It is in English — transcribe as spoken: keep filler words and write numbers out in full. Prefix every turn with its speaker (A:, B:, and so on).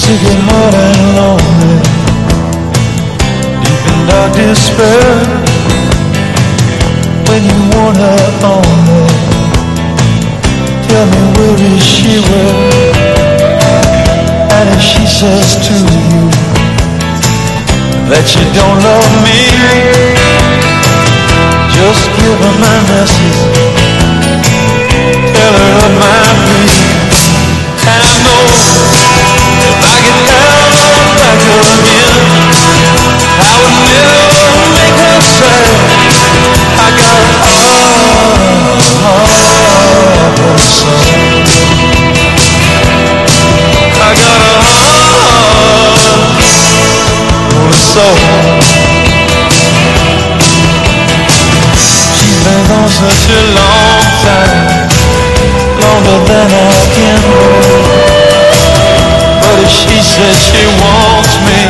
A: to get more than lonely, deep in dark despair. When you want her only, tell me where is she with? And if she says to you that you don't love me, just give her my message, tell her of my plea. And I know if I get down on back again, I would never make her sad. I got a heart, heart and soul. I got a heart and soul. She's been gone such a long time, longer than I can hold. But if she says she wants me,